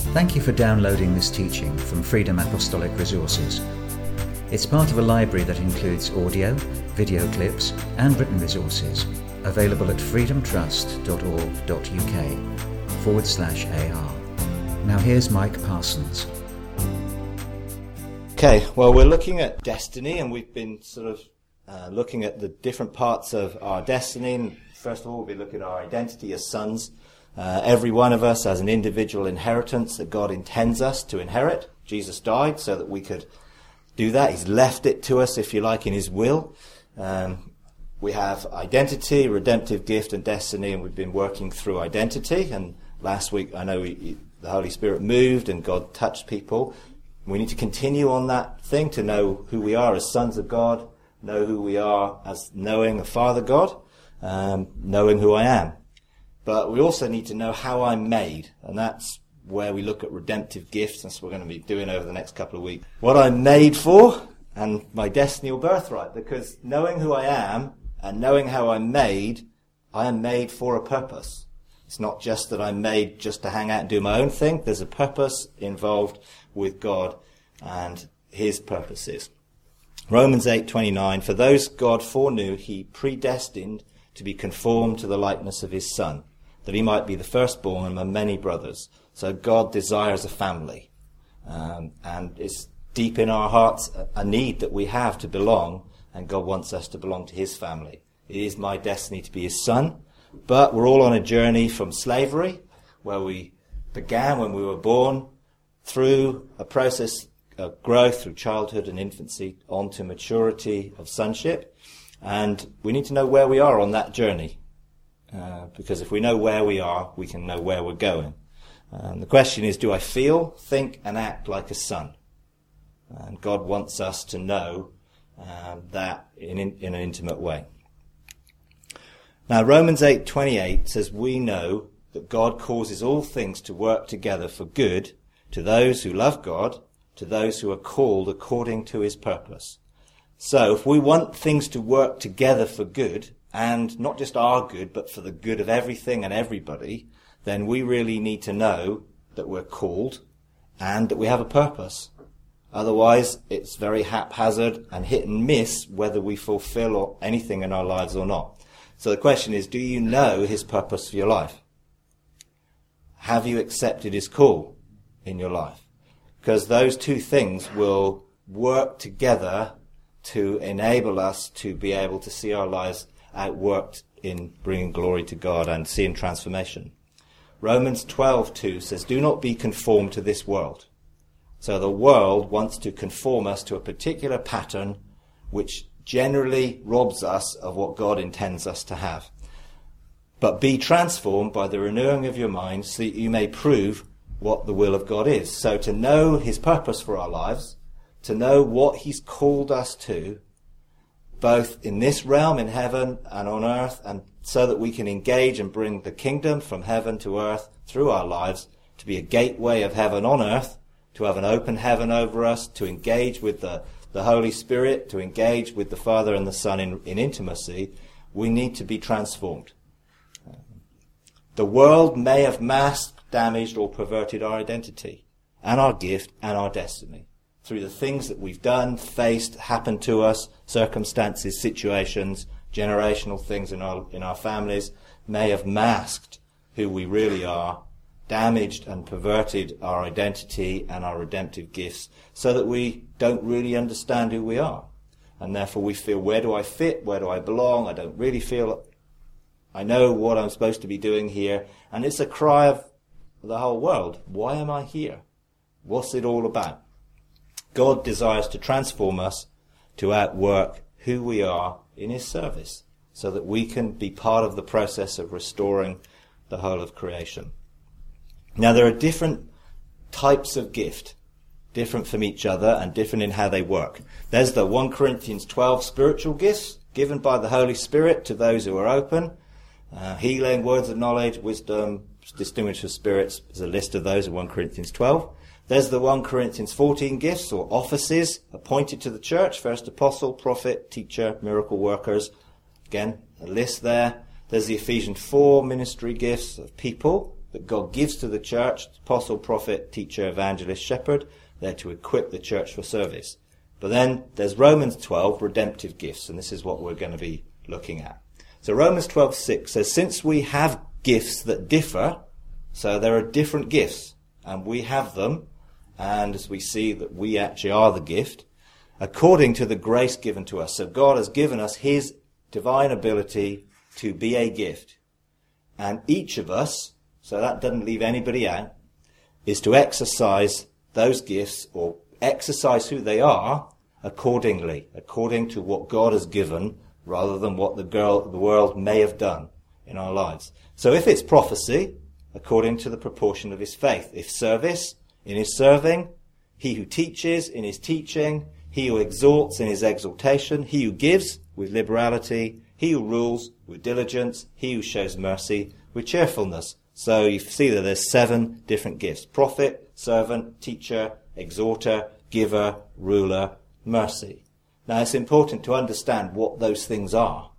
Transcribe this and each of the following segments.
Thank you for downloading this teaching from Freedom Apostolic Resources. It's part of a library that includes audio, video clips and written resources available at freedomtrust.org.uk/AR. Now here's Mike Parsons. Okay, well, we're looking at destiny, and we've been sort of looking at the different parts of our destiny. And first of all, we'll be looking at our identity as sons. Every one of us has an individual inheritance that God intends us to inherit. Jesus died so that we could do that. He's left it to us, if you like, in his will. We have identity, redemptive gift, and destiny, and we've been working through identity. And last week, I know the Holy Spirit moved and God touched people. We need to continue on that thing to know who we are as sons of God, know who we are as knowing a Father God, knowing who I am. But we also need to know how I'm made, and that's where we look at redemptive gifts. That's what we're going to be doing over the next couple of weeks. What I'm made for, and my destiny or birthright, because knowing who I am and knowing how I'm made, I am made for a purpose. It's not just that I'm made just to hang out and do my own thing. There's a purpose involved with God and his purposes. Romans 8:29, for those God foreknew, he predestined to be conformed to the likeness of his Son, that he might be the firstborn among many brothers. So God desires a family. And it's deep in our hearts a need that we have to belong, and God wants us to belong to his family. It is my destiny to be his son, but we're all on a journey from slavery, where we began when we were born, through a process of growth through childhood and infancy, on to maturity of sonship. And we need to know where we are on that journey. Because if we know where we are, we can know where we're going. The question is, do I feel, think, and act like a son? And God wants us to know that in an intimate way. Now, Romans 8:28 says, we know that God causes all things to work together for good to those who love God, to those who are called according to his purpose. So if we want things to work together for good, and not just our good, but for the good of everything and everybody, then we really need to know that we're called and that we have a purpose. Otherwise, it's very haphazard and hit and miss whether we fulfill anything in our lives or not. So the question is, do you know his purpose for your life? Have you accepted his call in your life? Because those two things will work together to enable us to be able to see our lives outworked in bringing glory to God and seeing transformation. Romans 12:2 says, do not be conformed to this world. So the world wants to conform us to a particular pattern which generally robs us of what God intends us to have. But be transformed by the renewing of your mind so that you may prove what the will of God is. So to know his purpose for our lives, to know what he's called us to, both in this realm in heaven and on earth, and so that we can engage and bring the kingdom from heaven to earth through our lives, to be a gateway of heaven on earth, to have an open heaven over us, to engage with the Holy Spirit, to engage with the Father and the Son in intimacy. We need to be transformed. The world may have masked, damaged, or perverted our identity and our gift and our destiny through the things that we've done, faced, happened to us, circumstances, situations, generational things in our families may have masked who we really are, damaged and perverted our identity and our redemptive gifts, so that we don't really understand who we are. And therefore we feel, where do I fit? Where do I belong? I don't really feel I know what I'm supposed to be doing here. And it's a cry of the whole world. Why am I here? What's it all about? God desires to transform us to outwork who we are in his service, so that we can be part of the process of restoring the whole of creation. Now, there are different types of gift, different from each other and different in how they work. There's the 1 Corinthians 12 spiritual gifts given by the Holy Spirit to those who are open. Healing, words of knowledge, wisdom, distinguished of spirits. There's a list of those in 1 Corinthians 12. There's the 1 Corinthians 14 gifts or offices appointed to the church. First apostle, prophet, teacher, miracle workers. Again, a list there. There's the Ephesians 4 ministry gifts of people that God gives to the church: apostle, prophet, teacher, evangelist, shepherd. They're to equip the church for service. But then there's Romans 12, redemptive gifts, and this is what we're going to be looking at. So Romans 12:6 says, since we have gifts that differ, so there are different gifts, and we have them, and as we see that we actually are the gift, according to the grace given to us. So God has given us his divine ability to be a gift. And each of us, so that doesn't leave anybody out, is to exercise those gifts, or exercise who they are, accordingly, according to what God has given, rather than what the world may have done in our lives. So if it's prophecy, according to the proportion of his faith. If service, in his serving. He who teaches, in his teaching. He who exhorts, in his exhortation. He who gives, with liberality. He who rules, with diligence. He who shows mercy, with cheerfulness. So you see that there's 7 different gifts: prophet, servant, teacher, exhorter, giver, ruler, mercy. Now it's important to understand what those things are.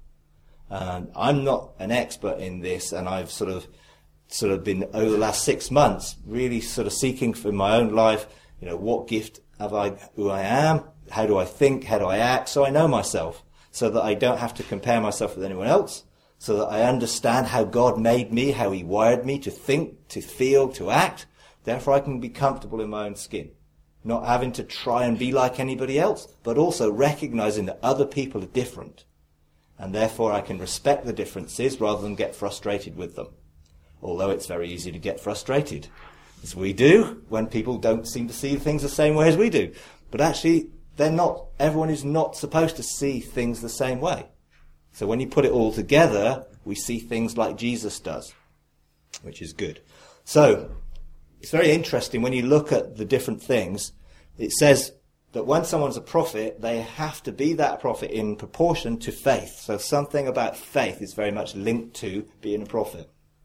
I'm not an expert in this, and I've sort of been, over the last 6 months, really sort of seeking for my own life, what gift have I, who I am, how do I think, how do I act, so I know myself, so that I don't have to compare myself with anyone else, so that I understand how God made me, how he wired me to think, to feel, to act. Therefore I can be comfortable in my own skin, not having to try and be like anybody else, but also recognizing that other people are different. And therefore I can respect the differences rather than get frustrated with them. Although it's very easy to get frustrated, as we do, when people don't seem to see things the same way as we do. But actually, everyone is not supposed to see things the same way. So when you put it all together, we see things like Jesus does, which is good. So it's very interesting when you look at the different things. It says that when someone's a prophet, they have to be that prophet in proportion to faith. So something about faith is very much linked to being a prophet.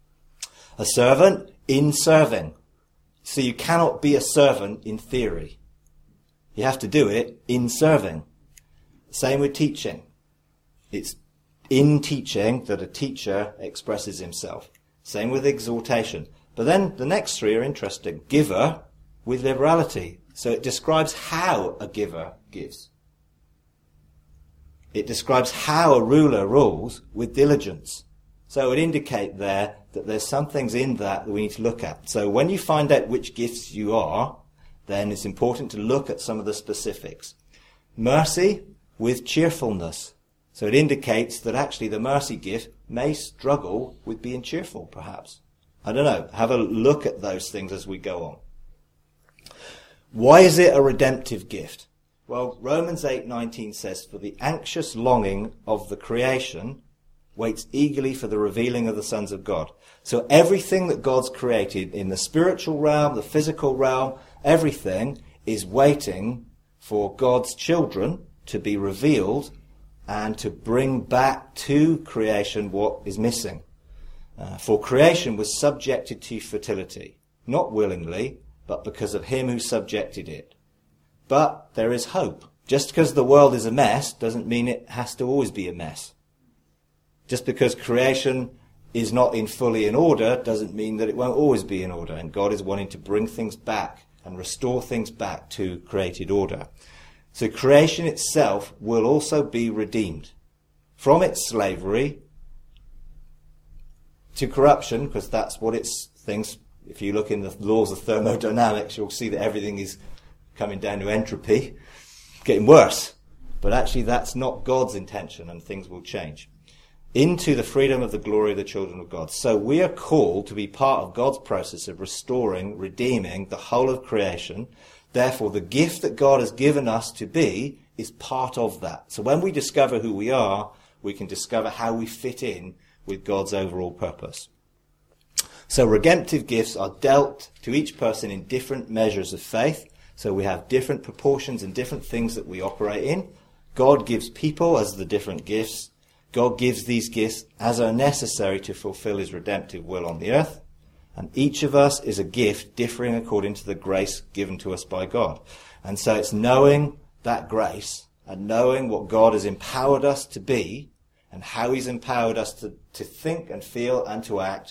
A servant in serving. So you cannot be a servant in theory. You have to do it in serving. Same with teaching. It's in teaching that a teacher expresses himself. Same with exhortation. But then the next 3 are interesting. Giver with liberality. So it describes how a giver gives. It describes how a ruler rules with diligence. So it would indicate there that there's some things in that we need to look at. So when you find out which gifts you are, then it's important to look at some of the specifics. Mercy with cheerfulness. So it indicates that actually the mercy gift may struggle with being cheerful, perhaps. I don't know. Have a look at those things as we go on. Why is it a redemptive gift? Well, Romans 8:19 says, "For the anxious longing of the creation waits eagerly for the revealing of the sons of God." So everything that God's created in the spiritual realm, the physical realm, everything is waiting for God's children to be revealed and to bring back to creation what is missing. For creation was subjected to fertility, not willingly, but because of him who subjected it. But there is hope. Just because the world is a mess doesn't mean it has to always be a mess. Just because creation is not fully in order doesn't mean that it won't always be in order. And God is wanting to bring things back and restore things back to created order. So creation itself will also be redeemed from its slavery to corruption, because that's what it's things. If you look in the laws of thermodynamics, you'll see that everything is coming down to entropy, getting worse. But actually that's not God's intention, and things will change. Into the freedom of the glory of the children of God. So we are called to be part of God's process of restoring, redeeming the whole of creation. Therefore, the gift that God has given us to be is part of that. So when we discover who we are, we can discover how we fit in with God's overall purpose. So redemptive gifts are dealt to each person in different measures of faith. So we have different proportions and different things that we operate in. God gives people as the different gifts. God gives these gifts as are necessary to fulfill his redemptive will on the earth. And each of us is a gift differing according to the grace given to us by God. And so it's knowing that grace and knowing what God has empowered us to be and how he's empowered us to think and feel and to act,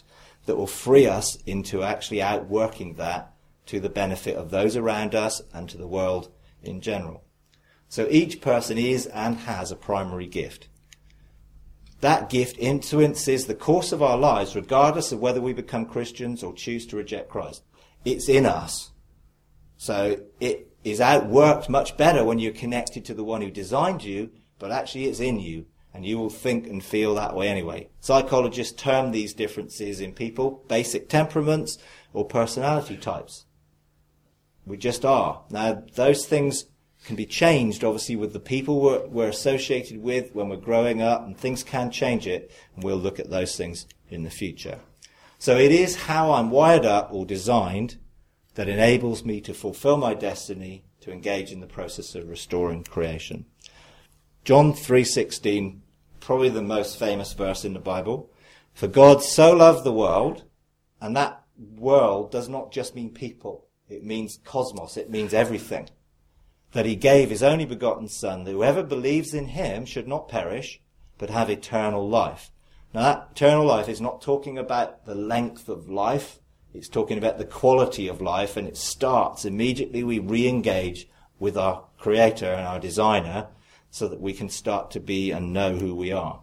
that will free us into actually outworking that to the benefit of those around us and to the world in general. So each person is and has a primary gift. That gift influences the course of our lives regardless of whether we become Christians or choose to reject Christ. It's in us. So it is outworked much better when you're connected to the one who designed you, but actually it's in you, and you will think and feel that way anyway. Psychologists term these differences in people basic temperaments or personality types. We just are. Now, those things can be changed, obviously, with the people we're associated with when we're growing up, and things can change it, and we'll look at those things in the future. So it is how I'm wired up or designed that enables me to fulfill my destiny, to engage in the process of restoring creation. John 3:16, probably the most famous verse in the Bible. For God so loved the world, and that world does not just mean people. It means cosmos. It means everything. That he gave his only begotten Son, that whoever believes in him should not perish, but have eternal life. Now that eternal life is not talking about the length of life. It's talking about the quality of life, and it starts immediately we re-engage with our Creator and our Designer so that we can start to be and know who we are.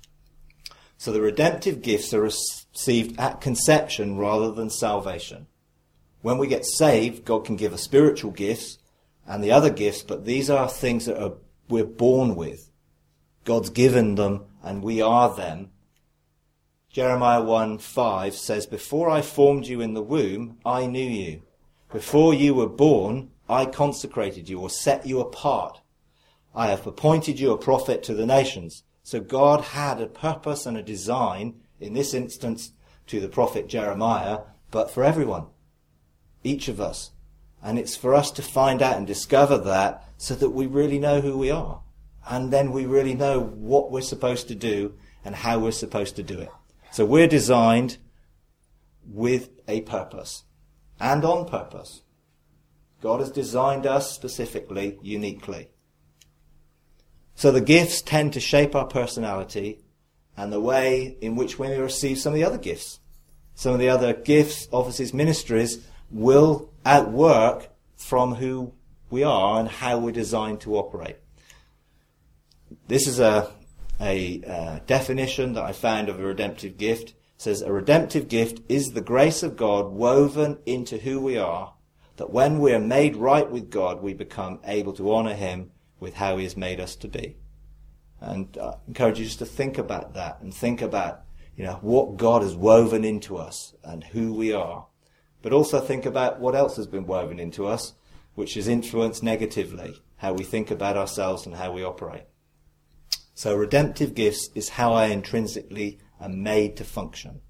So the redemptive gifts are received at conception rather than salvation. When we get saved, God can give us spiritual gifts and the other gifts, but these are things that we're born with. God's given them and we are them. Jeremiah 1:5 says, before I formed you in the womb, I knew you. Before you were born, I consecrated you or set you apart. I have appointed you a prophet to the nations. So God had a purpose and a design, in this instance to the prophet Jeremiah, but for everyone, each of us. And it's for us to find out and discover that so that we really know who we are. And then we really know what we're supposed to do and how we're supposed to do it. So we're designed with a purpose and on purpose. God has designed us specifically, uniquely. So the gifts tend to shape our personality and the way in which we receive some of the other gifts. Some of the other gifts, offices, ministries will outwork from who we are and how we're designed to operate. This is a definition that I found of a redemptive gift. It says, a redemptive gift is the grace of God woven into who we are, that when we are made right with God, we become able to honour him with how he has made us to be. And I encourage you just to think about that and think about, what God has woven into us and who we are. But also think about what else has been woven into us, which has influenced negatively how we think about ourselves and how we operate. So redemptive gifts is how I intrinsically am made to function.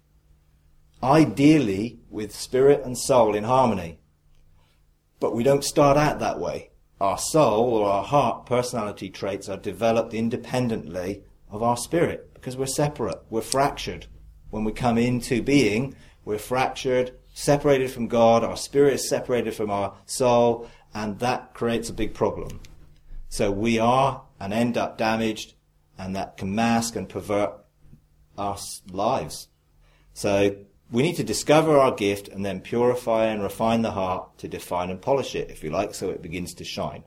Ideally with spirit and soul in harmony. But we don't start out that way. Our soul or our heart personality traits are developed independently of our spirit because we're separate, we're fractured. When we come into being, we're fractured, separated from God, our spirit is separated from our soul, and that creates a big problem. So we are and end up damaged, and that can mask and pervert our lives. So we need to discover our gift and then purify and refine the heart to define and polish it, if you like, so it begins to shine.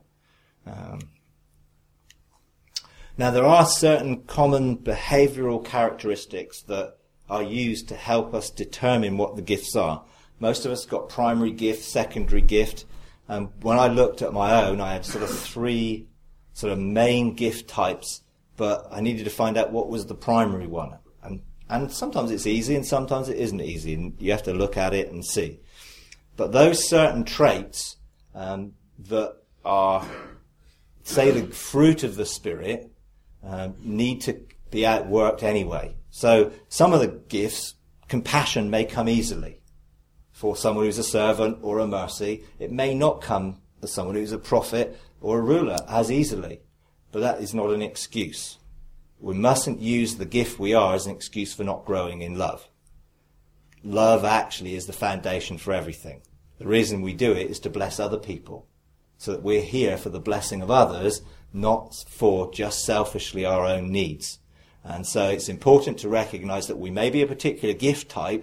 Now there are certain common behavioural characteristics that are used to help us determine what the gifts are. Most of us got primary gift, secondary gift. When I looked at my own, I had sort of three sort of main gift types, but I needed to find out what was the primary one. And sometimes it's easy and sometimes it isn't easy, and you have to look at it and see. But those certain traits that are, say, the fruit of the Spirit, need to be outworked anyway. So some of the gifts, compassion may come easily for someone who's a servant or a mercy. It may not come as someone who's a prophet or a ruler as easily, but that is not an excuse. We mustn't use the gift we are as an excuse for not growing in love. Love actually is the foundation for everything. The reason we do it is to bless other people, so that we're here for the blessing of others, not for just selfishly our own needs. And so it's important to recognize that we may be a particular gift type,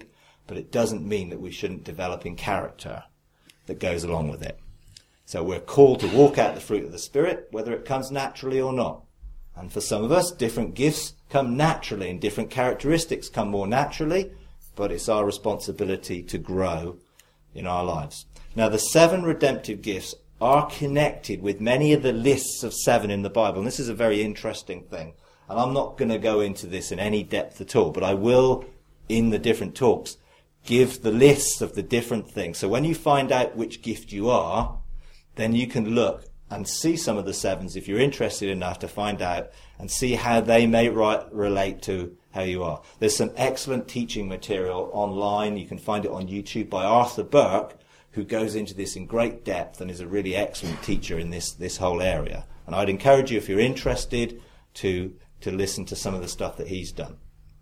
but it doesn't mean that we shouldn't develop in character that goes along with it. So we're called to walk out the fruit of the Spirit, whether it comes naturally or not. And for some of us, different gifts come naturally and different characteristics come more naturally, but it's our responsibility to grow in our lives. Now, the 7 redemptive gifts are connected with many of the lists of 7 in the Bible. And this is a very interesting thing. And I'm not going to go into this in any depth at all, but I will, in the different talks, give the lists of the different things. So when you find out which gift you are, then you can look and see some of the 7s if you're interested enough to find out and see how they may relate to how you are. There's some excellent teaching material online. You can find it on YouTube by Arthur Burke, who goes into this in great depth and is a really excellent teacher in this whole area. And I'd encourage you, if you're interested, to listen to some of the stuff that he's done.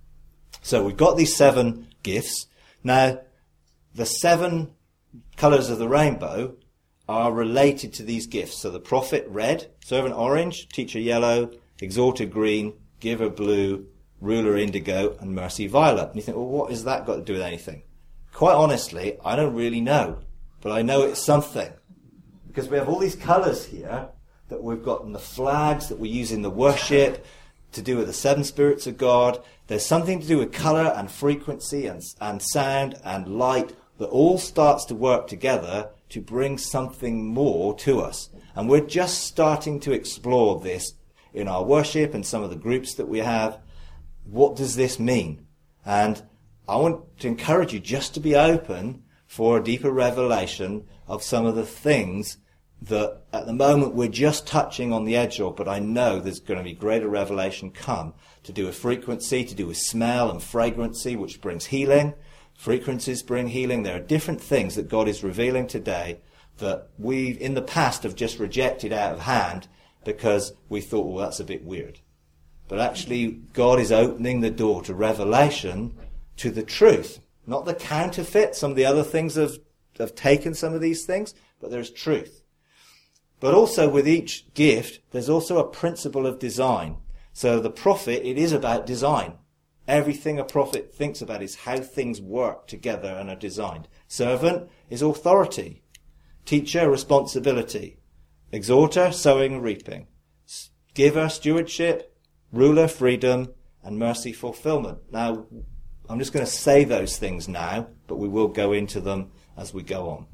So we've got these 7 gifts. Now, the 7 colours of the rainbow are related to these gifts. So the prophet, red; servant, orange; teacher, yellow; exhorter, green; giver, blue; ruler, indigo; and mercy, violet. And you think, well, what has that got to do with anything? Quite honestly, I don't really know. But I know it's something. Because we have all these colours here that we've got in the flags that we use in the worship to do with the 7 spirits of God. There's something to do with colour and frequency and sound and light that all starts to work together to bring something more to us. And we're just starting to explore this in our worship and some of the groups that we have. What does this mean? And I want to encourage you just to be open for a deeper revelation of some of the things that at the moment we're just touching on the edge of, but I know there's going to be greater revelation come to do with frequency, to do with smell and fragrancy, which brings healing. Frequencies bring healing. There are different things that God is revealing today that we in the past have just rejected out of hand because we thought, well, that's a bit weird. But actually, God is opening the door to revelation, to the truth. Not the counterfeit. Some of the other things have taken some of these things, but there's truth. But also with each gift, there's also a principle of design. So the prophet, it is about design. Everything a prophet thinks about is how things work together and are designed. Servant is authority. Teacher, responsibility. Exhorter, sowing and reaping. Giver, stewardship. Ruler, freedom. And mercy, fulfillment. Now, I'm just going to say those things now, but we will go into them as we go on.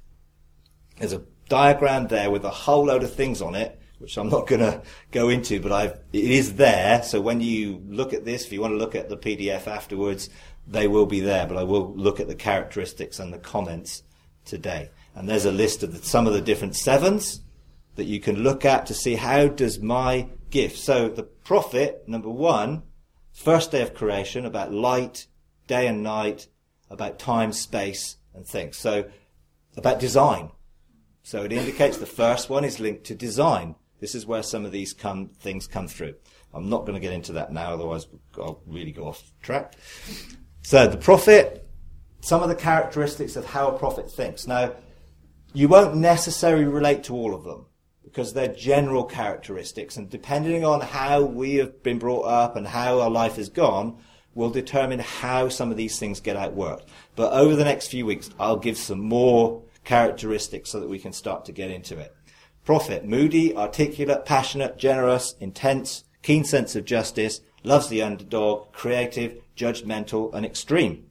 There's a diagram there with a whole load of things on it, which I'm not going to go into, but it is there. So when you look at this, if you want to look at the PDF afterwards, they will be there. But I will look at the characteristics and the comments today. And there's a list of some of the different 7s that you can look at to see how does my gift. So the prophet, number 1, first day of creation, about light, day and night, about time, space, and things. So about design. So it indicates the first one is linked to design. This is where some of these things come through. I'm not going to get into that now, otherwise I'll really go off track. So the prophet, some of the characteristics of how a prophet thinks. Now, you won't necessarily relate to all of them, because they're general characteristics, and depending on how we have been brought up and how our life has gone, will determine how some of these things get outworked. But over the next few weeks, I'll give some more characteristics so that we can start to get into it. Prophet, moody, articulate, passionate, generous, intense, keen sense of justice, loves the underdog, creative, judgmental, and extreme.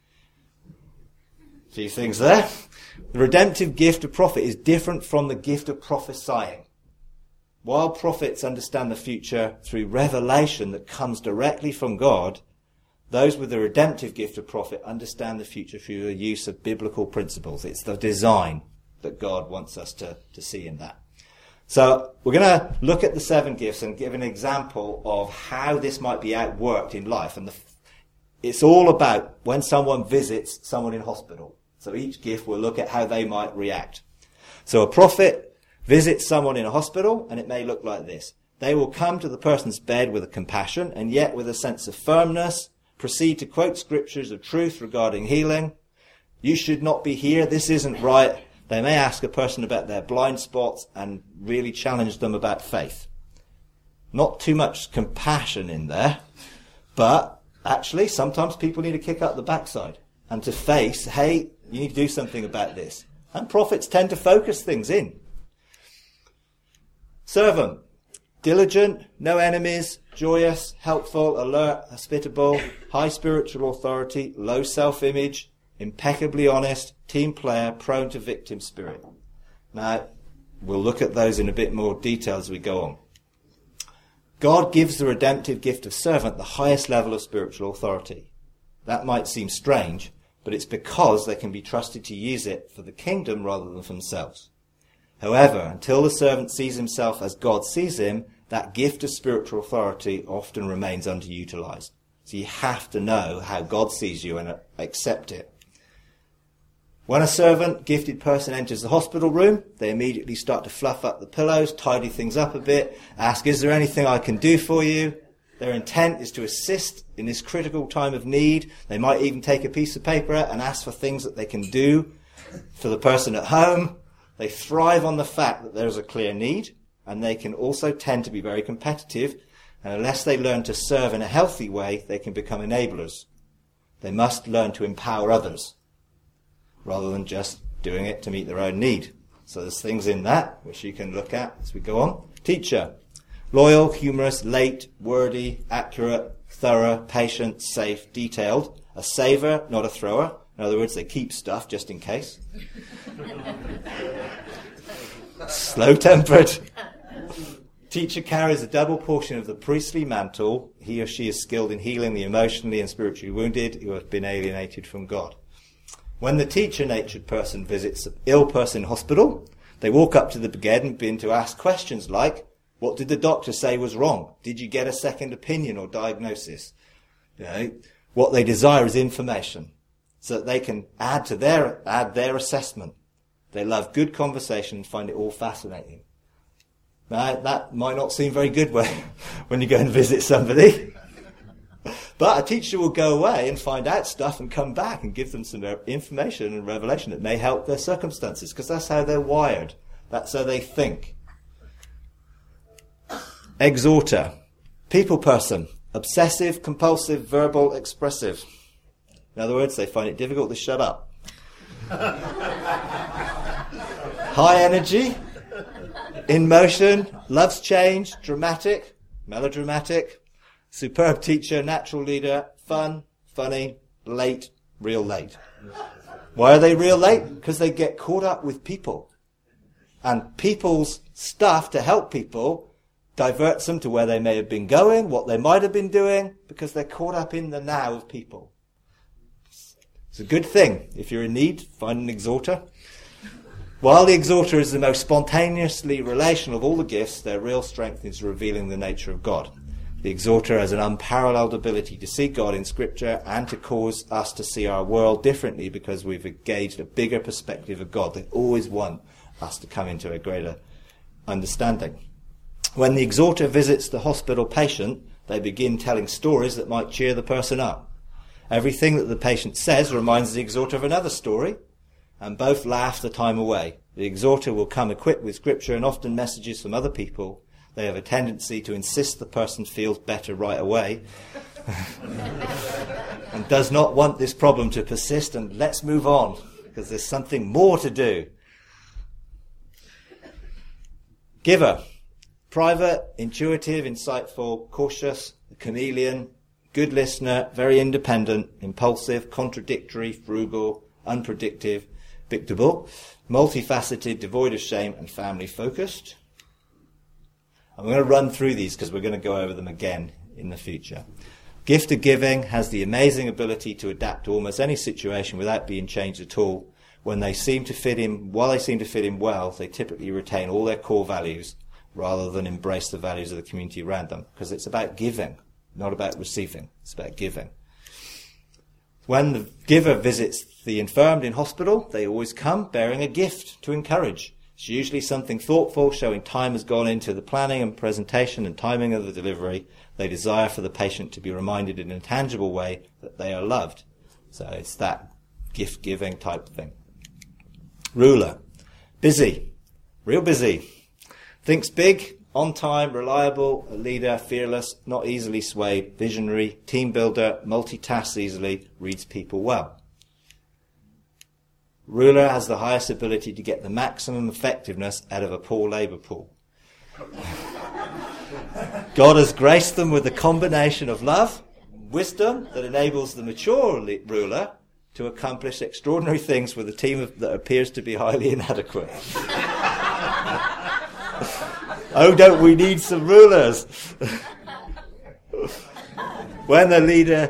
Few things there. The redemptive gift of prophet is different from the gift of prophesying. While prophets understand the future through revelation that comes directly from God, those with the redemptive gift of prophet understand the future through the use of biblical principles. It's the design that God wants us to see in that. So we're going to look at the 7 gifts and give an example of how this might be outworked in life. And it's all about when someone visits someone in hospital. So each gift will look at how they might react. So a prophet visits someone in a hospital, and it may look like this. They will come to the person's bed with a compassion and yet with a sense of firmness, proceed to quote scriptures of truth regarding healing. You should not be here. This isn't right. They may ask a person about their blind spots and really challenge them about faith. Not too much compassion in there, but actually sometimes people need a kick up the backside. and to face, hey, you need to do something about this. And prophets tend to focus things in. Servant, diligent, no enemies, joyous, helpful, alert, hospitable, high spiritual authority, low self-image, impeccably honest, team player, prone to victim spirit. Now, we'll look at those in a bit more detail as we go on. God gives the redemptive gift of servant the highest level of spiritual authority. That might seem strange, but it's because they can be trusted to use it for the kingdom rather than for themselves. However, until the servant sees himself as God sees him, that gift of spiritual authority often remains underutilized. So you have to know how God sees you and accept it. When a servant, gifted person enters the hospital room, they immediately start to fluff up the pillows, tidy things up a bit, ask, is there anything I can do for you? Their intent is to assist in this critical time of need. They might even take a piece of paper and ask for things that they can do for the person at home. They thrive on the fact that there is a clear need, and they can also tend to be very competitive. And unless they learn to serve in a healthy way, they can become enablers. They must learn to empower others, rather than just doing it to meet their own need. So there's things in that which you can look at as we go on. Teacher, loyal, humorous, late, wordy, accurate, thorough, patient, safe, detailed. A saver, not a thrower. In other words, they keep stuff just in case. Slow-tempered. Teacher carries a double portion of the priestly mantle. He or she is skilled in healing the emotionally and spiritually wounded who have been alienated from God. When the teacher-natured person visits an ill person in hospital, they walk up to the bed and begin to ask questions like, what did the doctor say was wrong? Did you get a second opinion or diagnosis? What they desire is information so that they can add their assessment. They love good conversation and find it all fascinating. Now, that might not seem very good when you go and visit somebody. But a teacher will go away and find out stuff and come back and give them some information and revelation that may help their circumstances, because that's how they're wired. That's how they think. Exhorter. People person. Obsessive, compulsive, verbal, expressive. In other words, they find it difficult to shut up. High energy. In motion. Loves change. Dramatic. Melodramatic. Superb teacher, natural leader, fun, funny, late, real late. Why are they real late? Because they get caught up with people. And people's stuff to help people diverts them to where they may have been going, what they might have been doing, because they're caught up in the now of people. It's a good thing. If you're in need, find an exhorter. While the exhorter is the most spontaneously relational of all the gifts, their real strength is revealing the nature of God. The exhorter has an unparalleled ability to see God in Scripture and to cause us to see our world differently because we've engaged a bigger perspective of God. They always want us to come into a greater understanding. When the exhorter visits the hospital patient, they begin telling stories that might cheer the person up. Everything that the patient says reminds the exhorter of another story, and both laugh the time away. The exhorter will come equipped with Scripture and often messages from other people. They have a tendency to insist the person feels better right away and does not want this problem to persist, and let's move on because there's something more to do. Giver. Private, intuitive, insightful, cautious, a chameleon, good listener, very independent, impulsive, contradictory, frugal, unpredictable, multifaceted, devoid of shame, and family-focused. I'm going to run through these because we're going to go over them again in the future. Gift of giving has the amazing ability to adapt to almost any situation without being changed at all. While they seem to fit in well, they typically retain all their core values rather than embrace the values of the community around them, because it's about giving, not about receiving. It's about giving. When the giver visits the infirmed in hospital, they always come bearing a gift to encourage. It's usually something thoughtful, showing time has gone into the planning and presentation and timing of the delivery. They desire for the patient to be reminded in a tangible way that they are loved. So it's that gift-giving type thing. Ruler. Busy. Real busy. Thinks big, on time, reliable, a leader, fearless, not easily swayed, visionary, team builder, multitasks easily, reads people well. Ruler has the highest ability to get the maximum effectiveness out of a poor labour pool. God has graced them with a combination of love, wisdom that enables the mature ruler to accomplish extraordinary things with a team that appears to be highly inadequate. Oh, don't we need some rulers? When the leader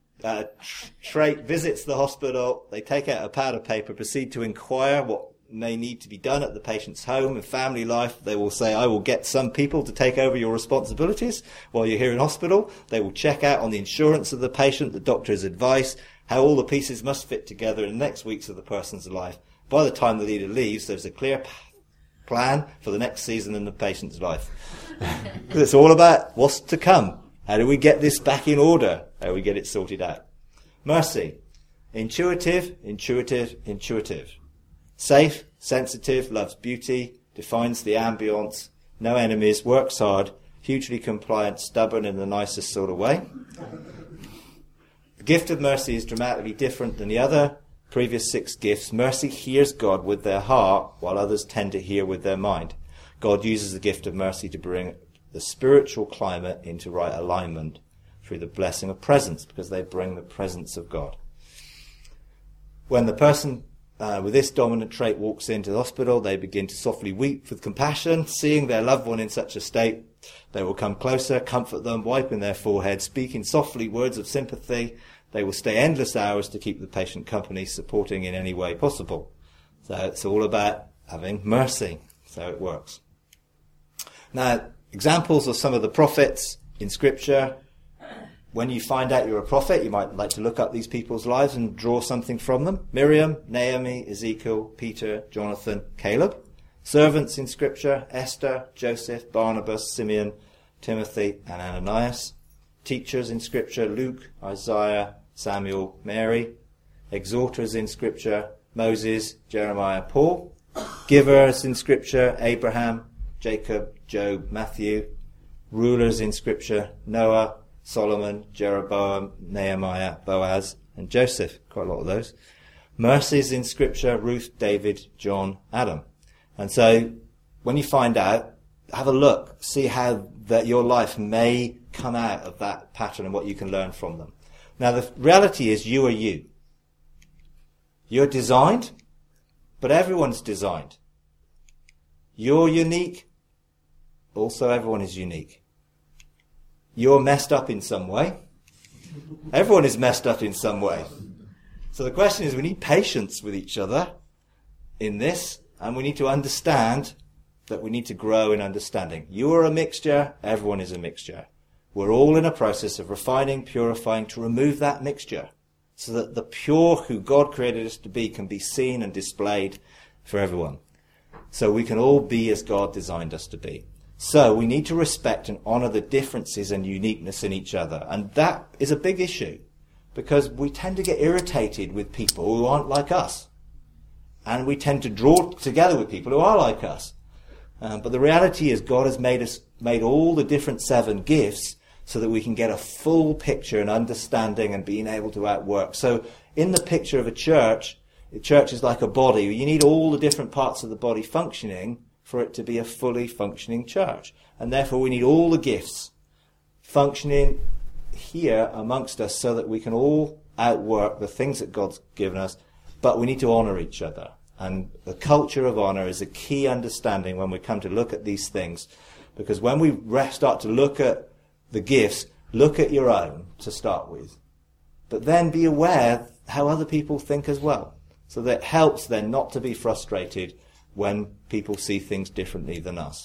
trait visits the hospital, they take out a pad of paper, proceed to inquire what may need to be done at the patient's home and family life. They will say, I will get some people to take over your responsibilities while you're here in hospital. They will check out on the insurance of the patient, the doctor's advice, how all the pieces must fit together in the next weeks of the person's life. By the time the leader leaves, there's a clear plan for the next season in the patient's life. Because it's all about what's to come. How do we get this back in order? How do we get it sorted out? Mercy. Intuitive, intuitive, intuitive. Safe, sensitive, loves beauty, defines the ambience, no enemies, works hard, hugely compliant, stubborn in the nicest sort of way. The gift of mercy is dramatically different than the other previous 6 gifts. Mercy hears God with their heart, while others tend to hear with their mind. God uses the gift of mercy to bring the spiritual climate into right alignment through the blessing of presence, because they bring the presence of God. When the person with this dominant trait walks into the hospital, they begin to softly weep with compassion, seeing their loved one in such a state. They will come closer, comfort them, wiping their forehead, speaking softly words of sympathy. They will stay endless hours to keep the patient company, supporting in any way possible. So it's all about having mercy. So it works. Now, examples of some of the prophets in Scripture. When you find out you're a prophet, you might like to look up these people's lives and draw something from them. Miriam, Naomi, Ezekiel, Peter, Jonathan, Caleb. Servants in Scripture, Esther, Joseph, Barnabas, Simeon, Timothy, and Ananias. Teachers in Scripture, Luke, Isaiah, Samuel, Mary. Exhorters in Scripture, Moses, Jeremiah, Paul. Givers in Scripture, Abraham, Jacob, Job, Matthew. Rulers in Scripture, Noah, Solomon, Jeroboam, Nehemiah, Boaz, and Joseph. Quite a lot of those. Mercies in Scripture, Ruth, David, John, Adam. And so when you find out, have a look. See how that your life may come out of that pattern and what you can learn from them. Now the reality is you are you. You're designed, but everyone's designed. You're unique. Also everyone is unique. You're messed up in some way. Everyone is messed up in some way. So the question is, we need patience with each other in this, and we need to understand that we need to grow in understanding. You are a mixture, everyone is a mixture. We're all in a process of refining, purifying, to remove that mixture, so that the pure who God created us to be can be seen and displayed for everyone. So we can all be as God designed us to be. So we need to respect and honour the differences and uniqueness in each other. And that is a big issue, because we tend to get irritated with people who aren't like us. And we tend to draw together with people who are like us. But the reality is God has made all the different 7 gifts so that we can get a full picture and understanding and being able to outwork. So in the picture of a church, the church is like a body. You need all the different parts of the body functioning for it to be a fully functioning church. And therefore we need all the gifts functioning here amongst us so that we can all outwork the things that God's given us, but we need to honour each other. And the culture of honour is a key understanding when we come to look at these things, because when we start to look at the gifts, look at your own to start with, but then be aware how other people think as well, so that it helps then not to be frustrated when people see things differently than us.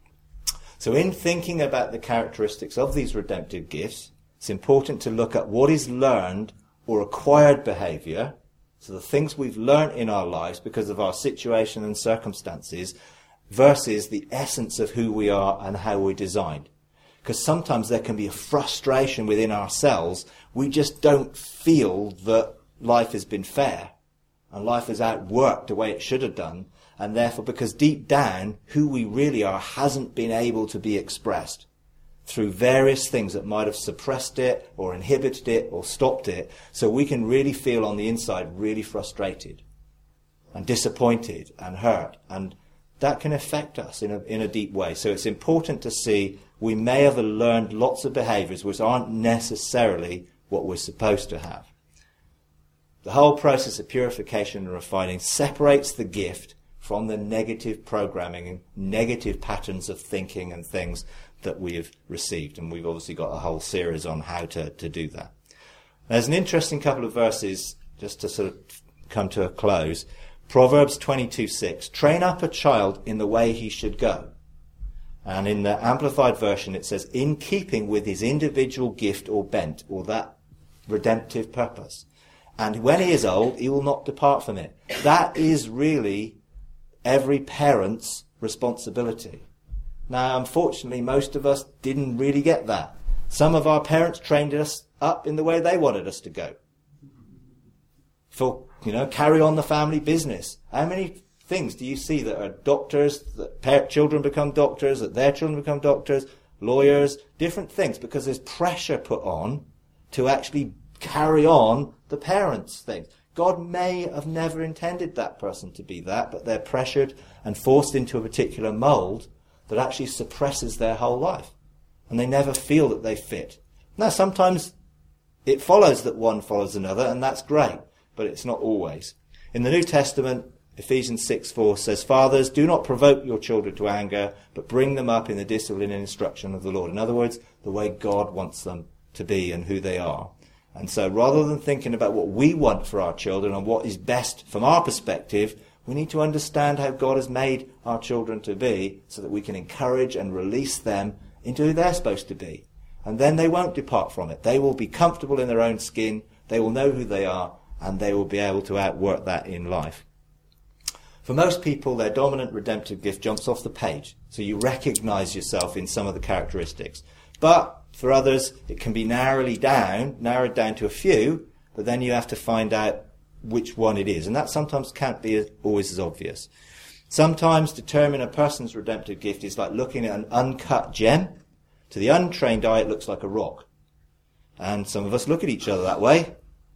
So in thinking about the characteristics of these redemptive gifts, it's important to look at what is learned or acquired behaviour, so the things we've learnt in our lives because of our situation and circumstances, versus the essence of who we are and how we're designed. Because sometimes there can be a frustration within ourselves. We just don't feel that life has been fair and life has outworked the way it should have done. And therefore, because deep down, who we really are hasn't been able to be expressed through various things that might have suppressed it or inhibited it or stopped it. So we can really feel on the inside really frustrated. and disappointed and hurt, and that can affect us in a deep way. So it's important to see we may have learned lots of behaviours which aren't necessarily what we're supposed to have. The whole process of purification and refining separates the gift from the negative programming and negative patterns of thinking and things that we have received. And we've obviously got a whole series on how to do that. There's an interesting couple of verses, just to sort of come to a close. Proverbs 22:6, train up a child in the way he should go. And in the Amplified Version it says, in keeping with his individual gift or bent, or that redemptive purpose. And when he is old, he will not depart from it. That is really every parent's responsibility. Now, unfortunately, most of us didn't really get that. Some of our parents trained us up in the way they wanted us to go. For, carry on the family business. How many things do you see that are doctors, that children become doctors, that their children become doctors, lawyers, different things, because there's pressure put on to actually carry on the parents' things. God may have never intended that person to be that, but they're pressured and forced into a particular mould that actually suppresses their whole life. And they never feel that they fit. Now, sometimes it follows that one follows another, and that's great, but it's not always. In the New Testament, Ephesians 6:4 says, fathers, do not provoke your children to anger, but bring them up in the discipline and instruction of the Lord. In other words, the way God wants them to be and who they are. And so rather than thinking about what we want for our children and what is best from our perspective, we need to understand how God has made our children to be so that we can encourage and release them into who they're supposed to be. And then they won't depart from it. They will be comfortable in their own skin, they will know who they are, and they will be able to outwork that in life. For most people, their dominant redemptive gift jumps off the page, so you recognize yourself in some of the characteristics. But for others, it can be narrowed down to a few, but then you have to find out which one it is. And that sometimes can't be always as obvious. Sometimes determining a person's redemptive gift is like looking at an uncut gem. To the untrained eye, it looks like a rock. And some of us look at each other that way.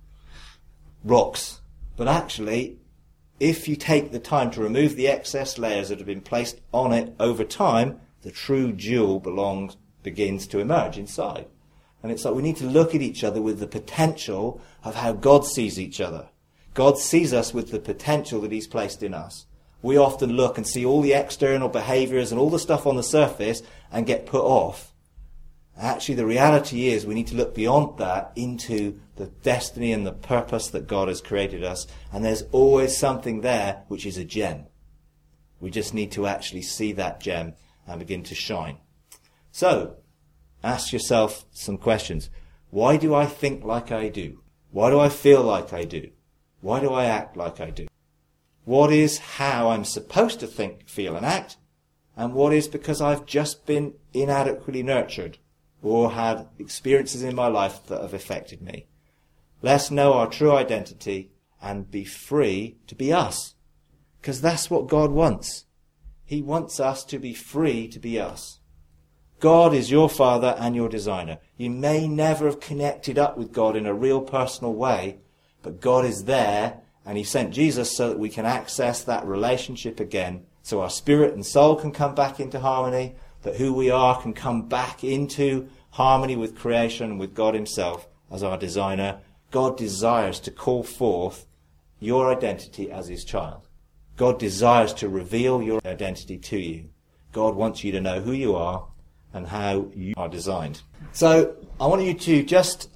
Rocks. But actually, if you take the time to remove the excess layers that have been placed on it over time, the true jewel begins to emerge inside. And it's like we need to look at each other with the potential of how God sees each other. God sees us with the potential that he's placed in us. We often look and see all the external behaviours and all the stuff on the surface and get put off. Actually, the reality is we need to look beyond that into the destiny and the purpose that God has created us. And there's always something there which is a gem. We just need to actually see that gem and begin to shine. So, ask yourself some questions. Why do I think like I do? Why do I feel like I do? Why do I act like I do? What is how I'm supposed to think, feel and act? And what is because I've just been inadequately nurtured or had experiences in my life that have affected me? Let's know our true identity and be free to be us. Because that's what God wants. He wants us to be free to be us. God is your Father and your designer. You may never have connected up with God in a real personal way, but God is there, and he sent Jesus so that we can access that relationship again, so our spirit and soul can come back into harmony, that who we are can come back into harmony with creation and with God himself as our designer. God desires to call forth your identity as his child. God desires to reveal your identity to you. God wants you to know who you are and how you are designed. So I want you to just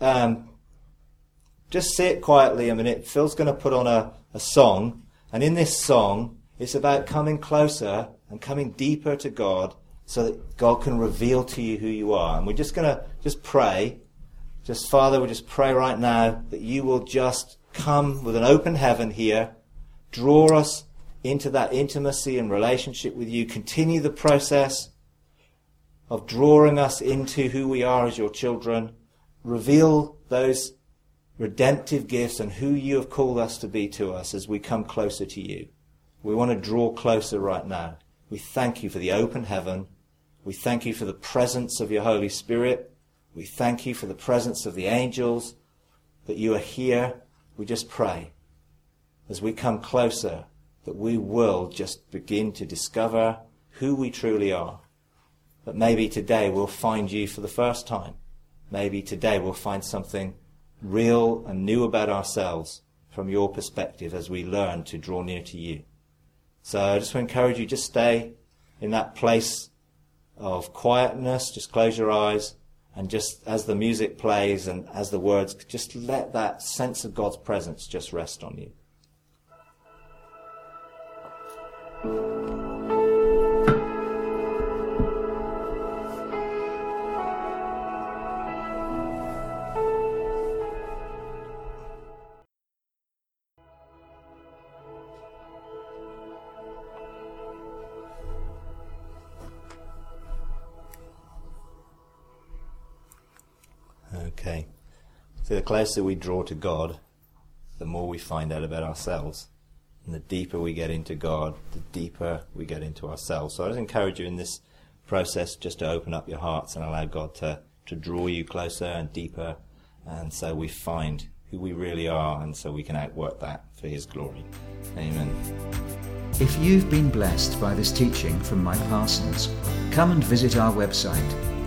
sit quietly a minute. Phil's going to put on a song, and in this song it's about coming closer and coming deeper to God so that God can reveal to you who you are. And we're just going to pray. Father, we just pray right now that you will just come with an open heaven here, draw us into that intimacy and relationship with you, continue the process of drawing us into who we are as your children, reveal those redemptive gifts and who you have called us to be to us as we come closer to you. We want to draw closer right now. We thank you for the open heaven. We thank you for the presence of your Holy Spirit. We thank you for the presence of the angels, that you are here. We just pray as we come closer that we will just begin to discover who we truly are. That maybe today we'll find you for the first time. Maybe today we'll find something real and new about ourselves from your perspective as we learn to draw near to you. So I just want to encourage you, just stay in that place of quietness, just close your eyes, and just as the music plays and as the words, just let that sense of God's presence just rest on you. Okay. So the closer we draw to God, the more we find out about ourselves. And the deeper we get into God, the deeper we get into ourselves. So I just encourage you in this process just to open up your hearts and allow God to draw you closer and deeper. And so we find who we really are, and so we can outwork that for His glory. Amen. If you've been blessed by this teaching from Mike Parsons, come and visit our website,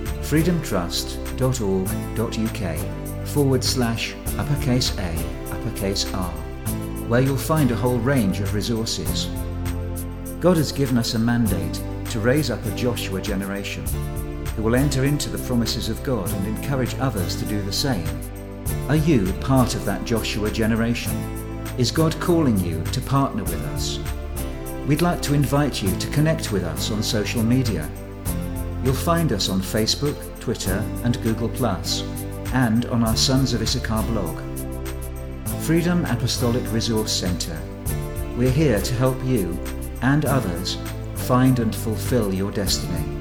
freedomtrust.org.uk/A_R, where you'll find a whole range of resources. God has given us a mandate to raise up a Joshua generation who will enter into the promises of God and encourage others to do the same. Are you part of that Joshua generation? Is God calling you to partner with us? We'd like to invite you to connect with us on social media. You'll find us on Facebook, Twitter and Google+, and on our Sons of Issachar blog. Freedom Apostolic Resource Centre. We're here to help you and others find and fulfill your destiny.